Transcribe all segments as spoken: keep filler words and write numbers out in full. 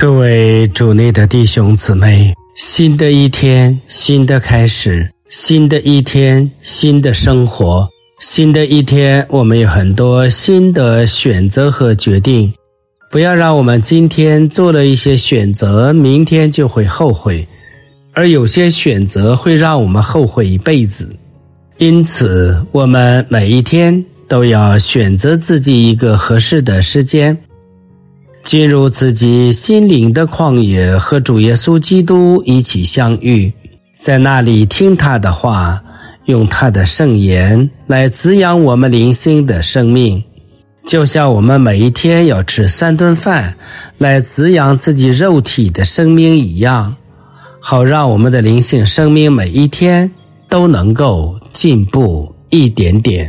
各位主内的弟兄姊妹，新的一天，新的开始，新的一天，新的生活，新的一天，我们有很多新的选择和决定。不要让我们今天做了一些选择，明天就会后悔，而有些选择会让我们后悔一辈子。因此，我们每一天都要选择自己一个合适的时间，进入自己心灵的旷野，和主耶稣基督一起相遇，在那里听他的话，用他的圣言来滋养我们灵性的生命。就像我们每一天要吃三顿饭来滋养自己肉体的生命一样，好让我们的灵性生命每一天都能够进步一点点。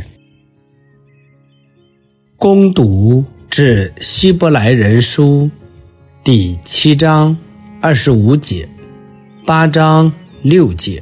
攻读至希伯来人书第七章二十五节，八章六节。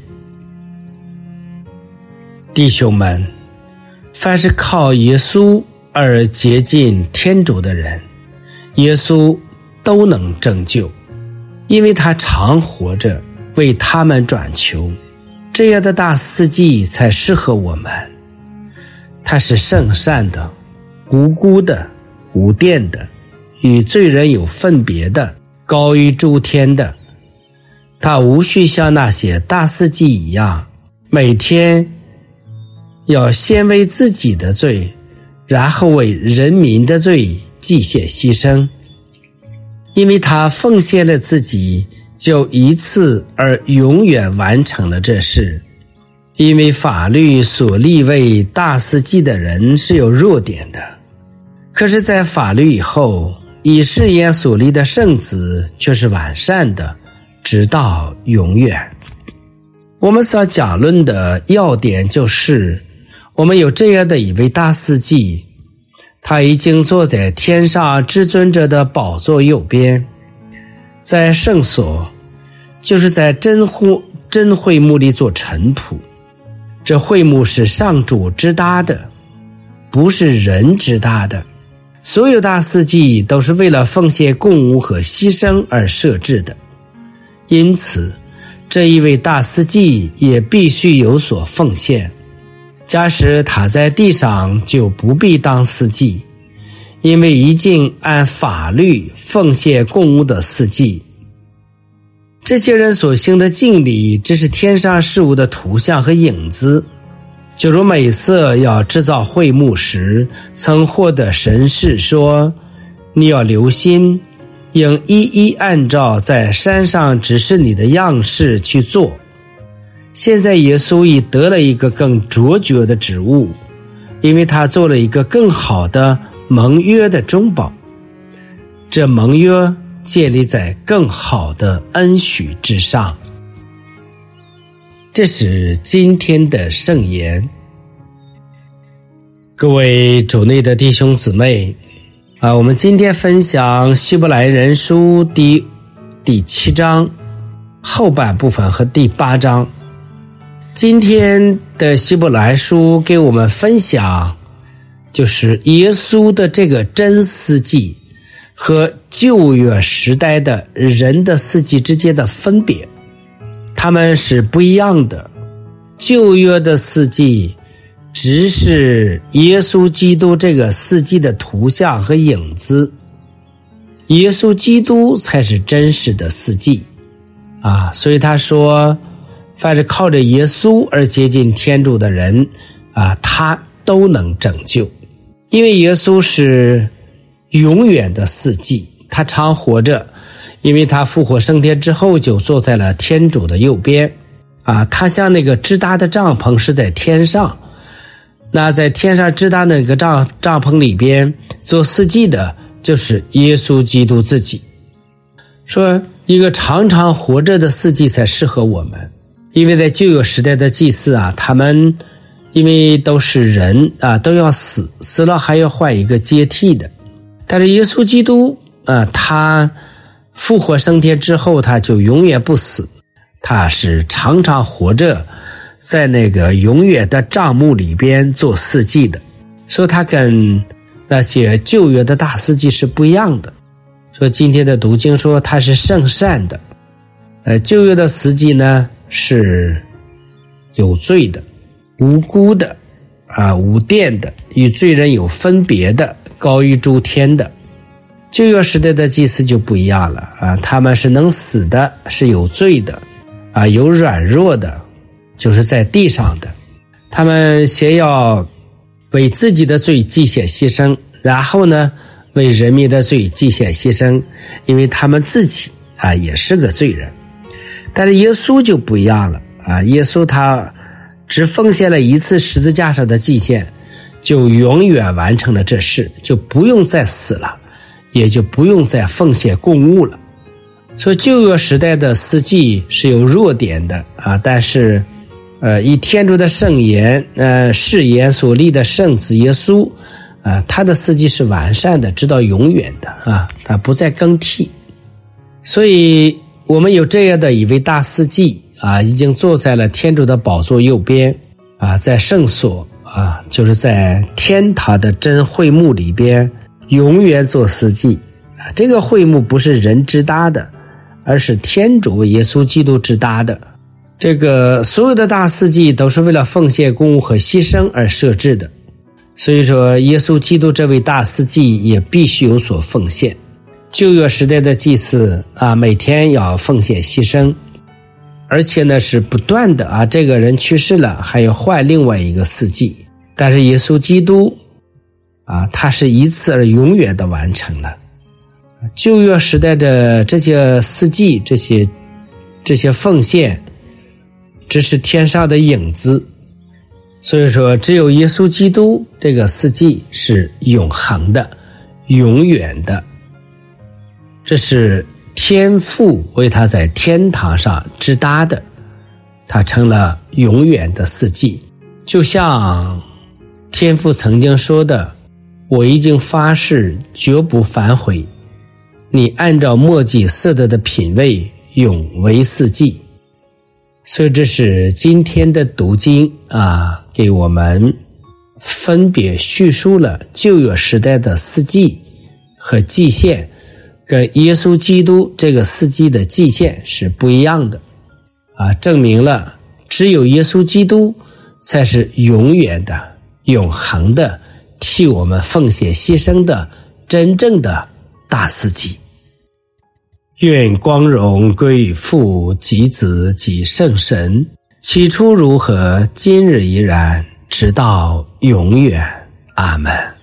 弟兄们，凡是靠耶稣而接近天主的人，耶稣都能拯救，因为他常活着为他们转求。这样的大司祭才适合我们。他是圣善的，无辜的，无玷的，与罪人有分别的，高于诸天的。他无需像那些大司祭一样，每天要先为自己的罪，然后为人民的罪祭献牺牲，因为他奉献了自己，就一次而永远完成了这事。因为法律所立为大司祭的人是有弱点的，可是在法律以后，以誓言所立的圣子却是完善的，直到永远。我们所讲论的要点就是，我们有这样的一位大司祭，他已经坐在天上至尊者的宝座右边，在圣所，就是在真会真会幕里做臣仆。这会幕是上主支搭的，不是人支搭的。所有大司祭都是为了奉献供物和牺牲而设置的，因此这一位大司祭也必须有所奉献。假使他在地上，就不必当司祭，因为已经按法律奉献供物的司祭。这些人所行的敬礼，只是天上事物的图像和影子。就如美色要制造会幕时，曾获得神示说，你要留心，应一一按照在山上指示你的样式去做。现在耶稣已得了一个更卓绝的职务，因为他做了一个更好的盟约的中保。这盟约建立在更好的恩许之上。这是今天的圣言。各位主内的弟兄姊妹啊，我们今天分享希伯来人书第第七章后半部分和第八章。今天的希伯来书给我们分享，就是耶稣的这个真司祭和旧约时代的人的司祭之间的分别，他们是不一样的。旧约的司祭只是耶稣基督这个司祭的图像和影子，耶稣基督才是真实的司祭啊！所以他说，凡是靠着耶稣而接近天主的人啊，他都能拯救，因为耶稣是永远的司祭，他常活着，因为他复活升天之后就坐在了天主的右边啊。他像那个支搭的帐篷是在天上，那在天上支搭那个帐帐篷里边做司祭的就是耶稣基督自己。说一个常常活着的司祭才适合我们，因为在旧约时代的祭司啊，他们因为都是人啊，都要死，死了还要换一个接替的。但是耶稣基督啊，他复活升天之后，他就永远不死，他是常常活着，在那个永远的帐幕里边做司祭的，所以他跟那些旧约的大司祭是不一样的。 说今天的读经说他是圣善的，呃，旧约的司祭呢是有罪的、无辜的、啊无玷的，与罪人有分别的，高于诸天的。旧约时代的祭司就不一样了啊，他们是能死的，是有罪的，啊有软弱的，就是在地上的。他们先要为自己的罪祭献牺牲，然后呢为人民的罪祭献牺牲，因为他们自己啊也是个罪人。但是耶稣就不一样了啊，耶稣他只奉献了一次十字架上的祭献，就永远完成了这事，就不用再死了，也就不用再奉献供物了。所以旧约时代的司祭是有弱点的啊，但是呃，以天主的圣言呃誓言所立的圣子耶稣啊，他的司祭是完善的，直到永远的啊，他不再更替。所以我们有这样的一位大司祭啊，已经坐在了天主的宝座右边啊，在圣所啊，就是在天堂的真会幕里边永远做司祭啊。这个会幕不是人支搭的，而是天主耶稣基督支搭的。这个所有的大司祭都是为了奉献供物和牺牲而设置的，所以说耶稣基督这位大司祭也必须有所奉献。旧约时代的祭司啊，每天要奉献牺牲，而且呢是不断的啊，这个人去世了还要换另外一个司祭。但是耶稣基督啊，他是一次而永远的完成了。旧约时代的这些司祭，这些这些奉献只是天上的影子，所以说只有耶稣基督这个司祭是永恒的、永远的。这是天父为他在天堂上支搭的，他成了永远的司祭。就像天父曾经说的，我已经发誓绝不反悔，你按照末季色德的品位永为司祭。所以这是今天的读经啊，给我们分别叙述了旧约时代的司祭和祭献跟耶稣基督这个司祭的祭献是不一样的啊，证明了只有耶稣基督才是永远的、永恒的替我们奉献牺牲的真正的大司祭。愿光荣归于父及子及圣神，起初如何，今日依然，直到永远。阿们。